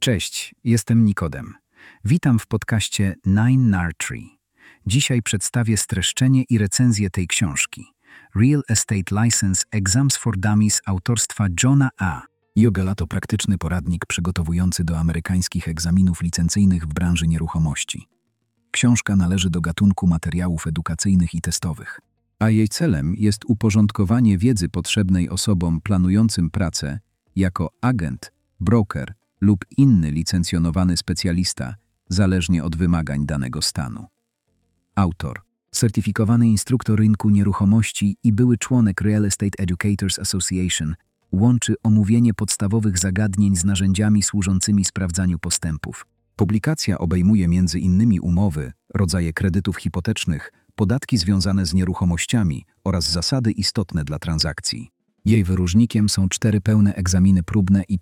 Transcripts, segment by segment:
Cześć, jestem Nikodem. Witam w podcaście Nine Tree. Dzisiaj przedstawię streszczenie i recenzję tej książki. Real Estate License Exams for Dummies autorstwa Johna A. Yogela to praktyczny poradnik przygotowujący do amerykańskich egzaminów licencyjnych w branży nieruchomości. Książka należy do gatunku materiałów edukacyjnych i testowych, a jej celem jest uporządkowanie wiedzy potrzebnej osobom planującym pracę jako agent, broker lub inny licencjonowany specjalista, zależnie od wymagań danego stanu. Autor: certyfikowany instruktor rynku nieruchomości i były członek Real Estate Educators Association, łączy omówienie podstawowych zagadnień z narzędziami służącymi sprawdzaniu postępów. Publikacja obejmuje m.in. umowy, rodzaje kredytów hipotecznych, podatki związane z nieruchomościami oraz zasady istotne dla transakcji. Jej wyróżnikiem są 4 pełne egzaminy próbne i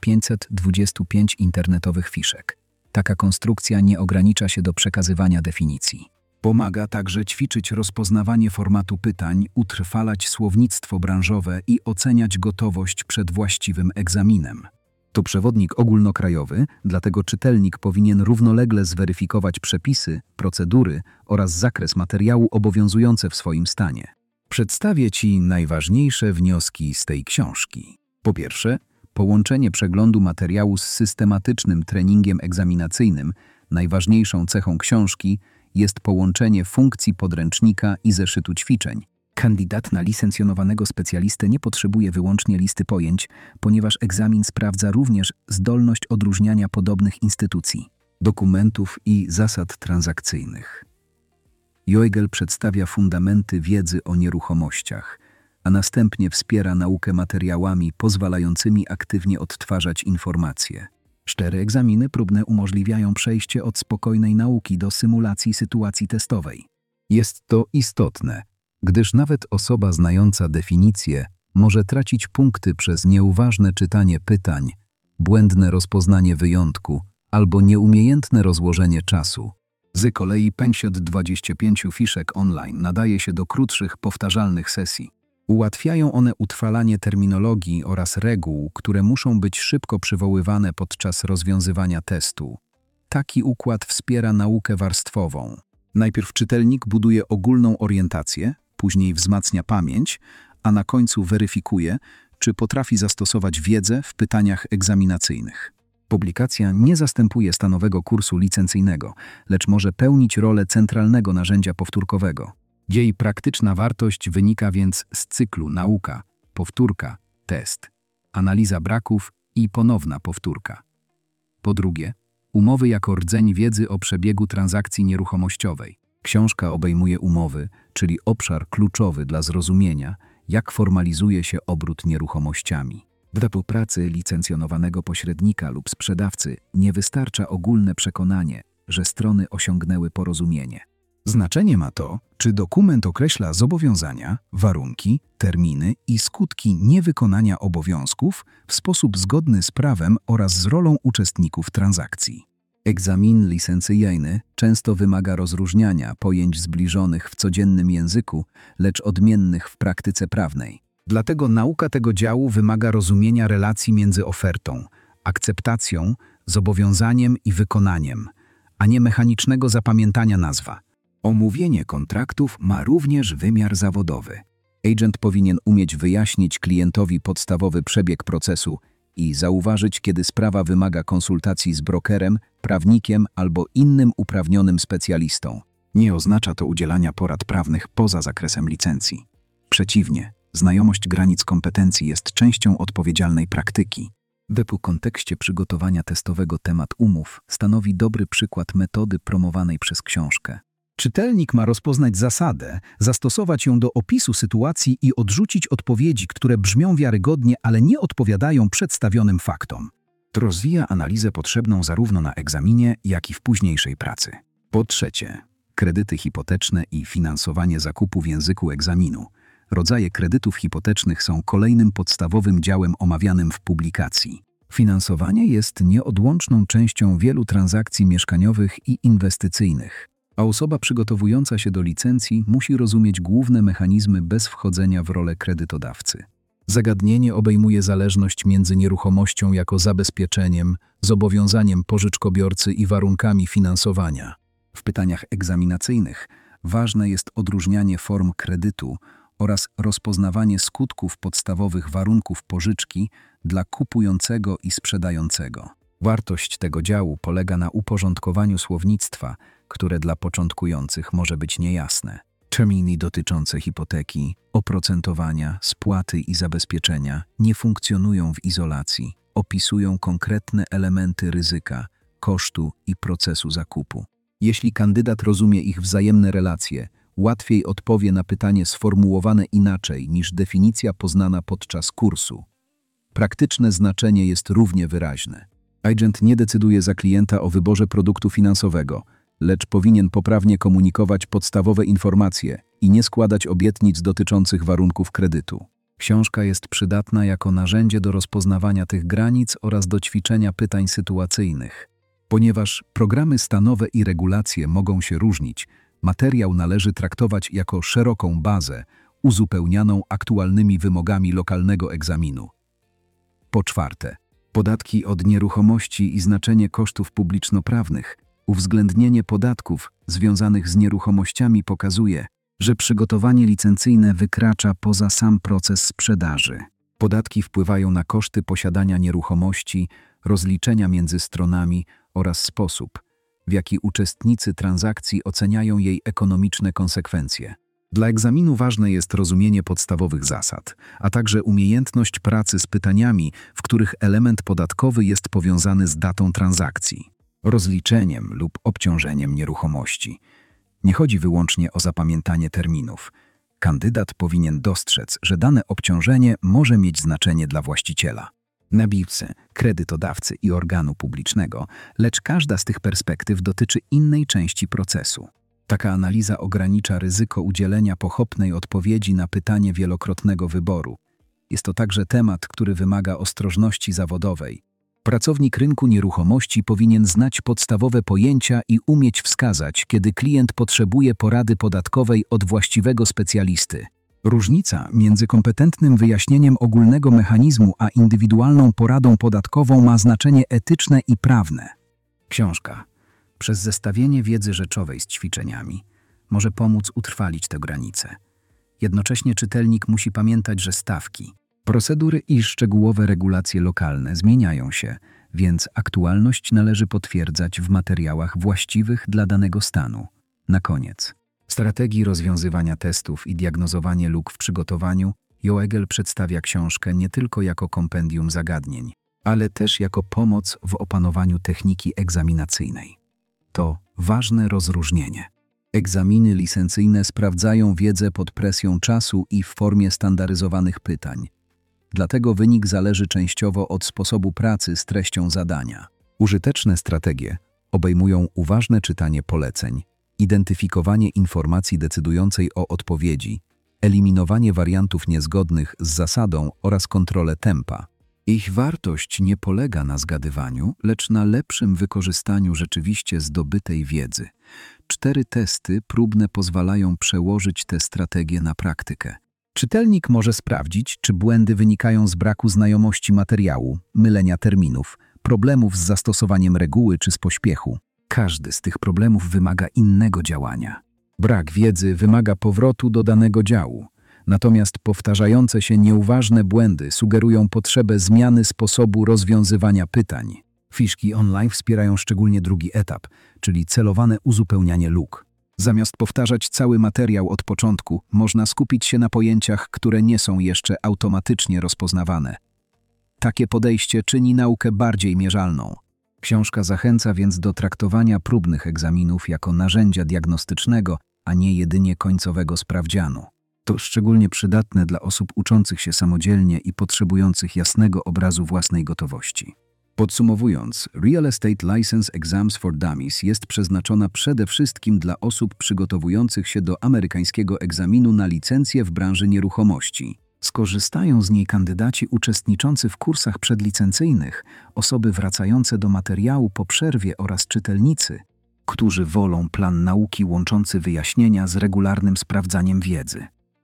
525 internetowych fiszek. Taka konstrukcja nie ogranicza się do przekazywania definicji. Pomaga także ćwiczyć rozpoznawanie formatu pytań, utrwalać słownictwo branżowe i oceniać gotowość przed właściwym egzaminem. To przewodnik ogólnokrajowy, dlatego czytelnik powinien równolegle zweryfikować przepisy, procedury oraz zakres materiału obowiązujące w swoim stanie. Przedstawię Ci najważniejsze wnioski z tej książki. Po pierwsze, połączenie przeglądu materiału z systematycznym treningiem egzaminacyjnym. Najważniejszą cechą książki jest połączenie funkcji podręcznika i zeszytu ćwiczeń. Kandydat na licencjonowanego specjalistę nie potrzebuje wyłącznie listy pojęć, ponieważ egzamin sprawdza również zdolność odróżniania podobnych instytucji, dokumentów i zasad transakcyjnych. Yogel przedstawia fundamenty wiedzy o nieruchomościach, a następnie wspiera naukę materiałami pozwalającymi aktywnie odtwarzać informacje. 4 egzaminy próbne umożliwiają przejście od spokojnej nauki do symulacji sytuacji testowej. Jest to istotne, gdyż nawet osoba znająca definicję może tracić punkty przez nieuważne czytanie pytań, błędne rozpoznanie wyjątku albo nieumiejętne rozłożenie czasu. Z kolei 525 fiszek online nadaje się do krótszych, powtarzalnych sesji. Ułatwiają one utrwalanie terminologii oraz reguł, które muszą być szybko przywoływane podczas rozwiązywania testu. Taki układ wspiera naukę warstwową. Najpierw czytelnik buduje ogólną orientację, później wzmacnia pamięć, a na końcu weryfikuje, czy potrafi zastosować wiedzę w pytaniach egzaminacyjnych. Publikacja nie zastępuje stanowego kursu licencyjnego, lecz może pełnić rolę centralnego narzędzia powtórkowego. Jej praktyczna wartość wynika więc z cyklu nauka, powtórka, test, analiza braków i ponowna powtórka. Po drugie, umowy jako rdzeń wiedzy o przebiegu transakcji nieruchomościowej. Książka obejmuje umowy, czyli obszar kluczowy dla zrozumienia, jak formalizuje się obrót nieruchomościami. W wypadku pracy licencjonowanego pośrednika lub sprzedawcy nie wystarcza ogólne przekonanie, że strony osiągnęły porozumienie. Znaczenie ma to, czy dokument określa zobowiązania, warunki, terminy i skutki niewykonania obowiązków w sposób zgodny z prawem oraz z rolą uczestników transakcji. Egzamin licencyjny często wymaga rozróżniania pojęć zbliżonych w codziennym języku, lecz odmiennych w praktyce prawnej. Dlatego nauka tego działu wymaga rozumienia relacji między ofertą, akceptacją, zobowiązaniem i wykonaniem, a nie mechanicznego zapamiętania nazwa. Omówienie kontraktów ma również wymiar zawodowy. Agent powinien umieć wyjaśnić klientowi podstawowy przebieg procesu i zauważyć, kiedy sprawa wymaga konsultacji z brokerem, prawnikiem albo innym uprawnionym specjalistą. Nie oznacza to udzielania porad prawnych poza zakresem licencji. Przeciwnie, znajomość granic kompetencji jest częścią odpowiedzialnej praktyki. W kontekście przygotowania testowego temat umów stanowi dobry przykład metody promowanej przez książkę. Czytelnik ma rozpoznać zasadę, zastosować ją do opisu sytuacji i odrzucić odpowiedzi, które brzmią wiarygodnie, ale nie odpowiadają przedstawionym faktom. To rozwija analizę potrzebną zarówno na egzaminie, jak i w późniejszej pracy. Po trzecie, kredyty hipoteczne i finansowanie zakupu w języku egzaminu. Rodzaje kredytów hipotecznych są kolejnym podstawowym działem omawianym w publikacji. Finansowanie jest nieodłączną częścią wielu transakcji mieszkaniowych i inwestycyjnych, a osoba przygotowująca się do licencji musi rozumieć główne mechanizmy bez wchodzenia w rolę kredytodawcy. Zagadnienie obejmuje zależność między nieruchomością jako zabezpieczeniem, zobowiązaniem pożyczkobiorcy i warunkami finansowania. W pytaniach egzaminacyjnych ważne jest odróżnianie form kredytu oraz rozpoznawanie skutków podstawowych warunków pożyczki dla kupującego i sprzedającego. Wartość tego działu polega na uporządkowaniu słownictwa, które dla początkujących może być niejasne. Terminy dotyczące hipoteki, oprocentowania, spłaty i zabezpieczenia nie funkcjonują w izolacji, opisują konkretne elementy ryzyka, kosztu i procesu zakupu. Jeśli kandydat rozumie ich wzajemne relacje, łatwiej odpowie na pytanie sformułowane inaczej niż definicja poznana podczas kursu. Praktyczne znaczenie jest równie wyraźne. Agent nie decyduje za klienta o wyborze produktu finansowego, lecz powinien poprawnie komunikować podstawowe informacje i nie składać obietnic dotyczących warunków kredytu. Książka jest przydatna jako narzędzie do rozpoznawania tych granic oraz do ćwiczenia pytań sytuacyjnych. Ponieważ programy stanowe i regulacje mogą się różnić, materiał należy traktować jako szeroką bazę, uzupełnianą aktualnymi wymogami lokalnego egzaminu. Po czwarte, podatki od nieruchomości i znaczenie kosztów publiczno-prawnych. Uwzględnienie podatków związanych z nieruchomościami pokazuje, że przygotowanie licencyjne wykracza poza sam proces sprzedaży. Podatki wpływają na koszty posiadania nieruchomości, rozliczenia między stronami oraz sposób, w jaki uczestnicy transakcji oceniają jej ekonomiczne konsekwencje. Dla egzaminu ważne jest rozumienie podstawowych zasad, a także umiejętność pracy z pytaniami, w których element podatkowy jest powiązany z datą transakcji, rozliczeniem lub obciążeniem nieruchomości. Nie chodzi wyłącznie o zapamiętanie terminów. Kandydat powinien dostrzec, że dane obciążenie może mieć znaczenie dla właściciela, nabywcy, kredytodawcy i organu publicznego, lecz każda z tych perspektyw dotyczy innej części procesu. Taka analiza ogranicza ryzyko udzielenia pochopnej odpowiedzi na pytanie wielokrotnego wyboru. Jest to także temat, który wymaga ostrożności zawodowej. Pracownik rynku nieruchomości powinien znać podstawowe pojęcia i umieć wskazać, kiedy klient potrzebuje porady podatkowej od właściwego specjalisty. Różnica między kompetentnym wyjaśnieniem ogólnego mechanizmu a indywidualną poradą podatkową ma znaczenie etyczne i prawne. Książka, przez zestawienie wiedzy rzeczowej z ćwiczeniami, może pomóc utrwalić tę granicę. Jednocześnie czytelnik musi pamiętać, że stawki, procedury i szczegółowe regulacje lokalne zmieniają się, więc aktualność należy potwierdzać w materiałach właściwych dla danego stanu. Na koniec, strategii rozwiązywania testów i diagnozowanie luk w przygotowaniu, Joegel przedstawia książkę nie tylko jako kompendium zagadnień, ale też jako pomoc w opanowaniu techniki egzaminacyjnej. To ważne rozróżnienie. Egzaminy licencyjne sprawdzają wiedzę pod presją czasu i w formie standaryzowanych pytań. Dlatego wynik zależy częściowo od sposobu pracy z treścią zadania. Użyteczne strategie obejmują uważne czytanie poleceń, identyfikowanie informacji decydującej o odpowiedzi, eliminowanie wariantów niezgodnych z zasadą oraz kontrolę tempa. Ich wartość nie polega na zgadywaniu, lecz na lepszym wykorzystaniu rzeczywiście zdobytej wiedzy. 4 testy próbne pozwalają przełożyć tę strategię na praktykę. Czytelnik może sprawdzić, czy błędy wynikają z braku znajomości materiału, mylenia terminów, problemów z zastosowaniem reguły czy z pośpiechu. Każdy z tych problemów wymaga innego działania. Brak wiedzy wymaga powrotu do danego działu. Natomiast powtarzające się nieuważne błędy sugerują potrzebę zmiany sposobu rozwiązywania pytań. Fiszki online wspierają szczególnie drugi etap, czyli celowane uzupełnianie luk. Zamiast powtarzać cały materiał od początku, można skupić się na pojęciach, które nie są jeszcze automatycznie rozpoznawane. Takie podejście czyni naukę bardziej mierzalną. Książka zachęca więc do traktowania próbnych egzaminów jako narzędzia diagnostycznego, a nie jedynie końcowego sprawdzianu. To szczególnie przydatne dla osób uczących się samodzielnie i potrzebujących jasnego obrazu własnej gotowości. Podsumowując, Real Estate License Exams for Dummies jest przeznaczona przede wszystkim dla osób przygotowujących się do amerykańskiego egzaminu na licencję w branży nieruchomości. Skorzystają z niej kandydaci uczestniczący w kursach przedlicencyjnych, osoby wracające do materiału po przerwie oraz czytelnicy, którzy wolą plan nauki łączący wyjaśnienia z regularnym sprawdzaniem wiedzy.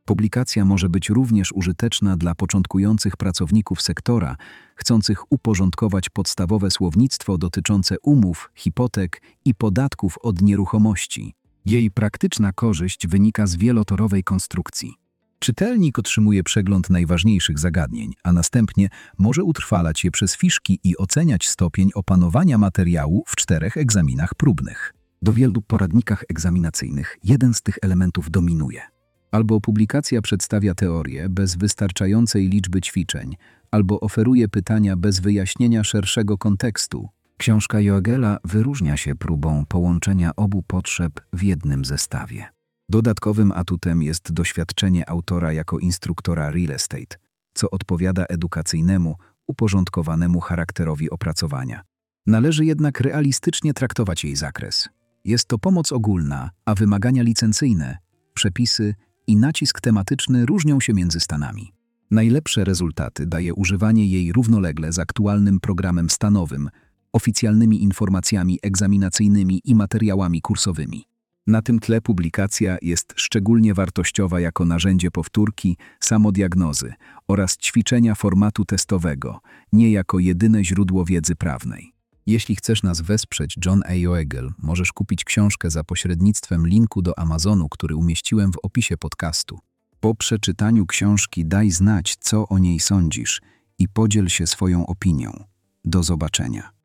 Publikacja może być również użyteczna dla początkujących pracowników sektora, chcących uporządkować podstawowe słownictwo dotyczące umów, hipotek i podatków od nieruchomości. Jej praktyczna korzyść wynika z wielotorowej konstrukcji. Czytelnik otrzymuje przegląd najważniejszych zagadnień, a następnie może utrwalać je przez fiszki i oceniać stopień opanowania materiału w 4 egzaminach próbnych. Do wielu poradnikach egzaminacyjnych jeden z tych elementów dominuje. Albo publikacja przedstawia teorię bez wystarczającej liczby ćwiczeń, albo oferuje pytania bez wyjaśnienia szerszego kontekstu. Książka Joegela wyróżnia się próbą połączenia obu potrzeb w jednym zestawie. Dodatkowym atutem jest doświadczenie autora jako instruktora real estate, co odpowiada edukacyjnemu, uporządkowanemu charakterowi opracowania. Należy jednak realistycznie traktować jej zakres. Jest to pomoc ogólna, a wymagania licencyjne, przepisy i nacisk tematyczny różnią się między stanami. Najlepsze rezultaty daje używanie jej równolegle z aktualnym programem stanowym, oficjalnymi informacjami egzaminacyjnymi i materiałami kursowymi. Na tym tle publikacja jest szczególnie wartościowa jako narzędzie powtórki, samodiagnozy oraz ćwiczenia formatu testowego, nie jako jedyne źródło wiedzy prawnej. Jeśli chcesz nas wesprzeć, John A. Joegel, możesz kupić książkę za pośrednictwem linku do Amazonu, który umieściłem w opisie podcastu. Po przeczytaniu książki daj znać, co o niej sądzisz i podziel się swoją opinią. Do zobaczenia.